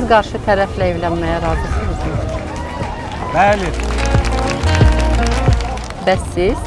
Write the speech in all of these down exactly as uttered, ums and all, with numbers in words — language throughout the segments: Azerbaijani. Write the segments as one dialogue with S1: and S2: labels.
S1: Siz qarşı tərəflə evlənməyə razısınızmı?
S2: Bəli.
S1: Bəs siz?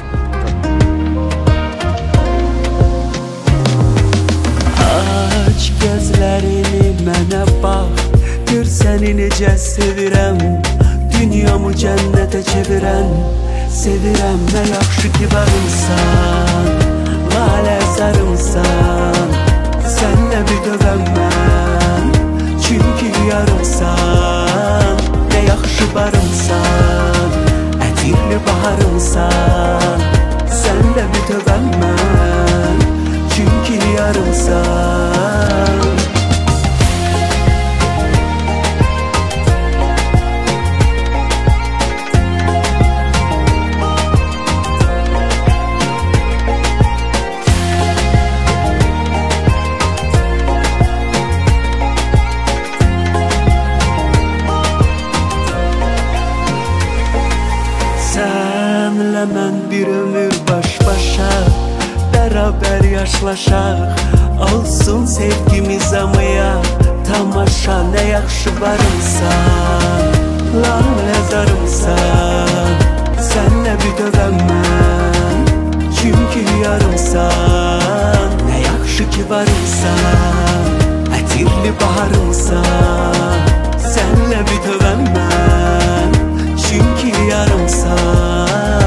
S3: Aç gözlərini mənə bax, gör səni necə sevirəm. Dünyamı cənnətə çevirən, sevirəm. Nə yaxşı ki varımsan, lalə zarımsan. Sənlə bir dövəm mən, çünki yarımsan. Nə yaxşı barımsan, ətirli baharımsan. Sənlə bir dövəm mən, çünki yarımsan. Sənlə mən bir ömür baş-başa, bərabər yaşlaşaq. Olsun sevgimiz amaya tamaşa. Nə yaxşı varımsan, lalə zarımsan. Sənlə bir dövəm mən, çünki yarımsan. Nə yaxşı ki varımsan, ətirli baharımsan. Sənlə bir dövəm mən, çünki yarımsan.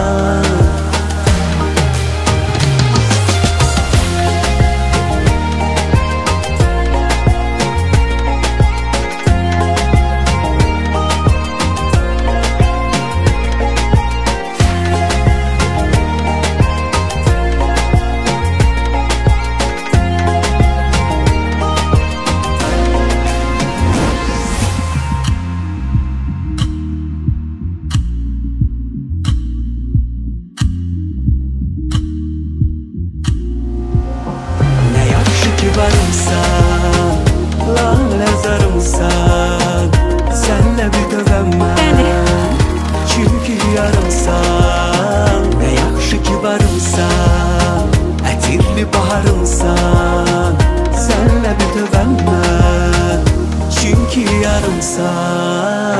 S3: Varımsan, lalə zarımsan. Sənlə bir dövəm mən, çünki yarımsan. Nə yaxşı ki varımsan, ətirli baharımsan. Sənlə bir dövəm mən, çünki yarımsan.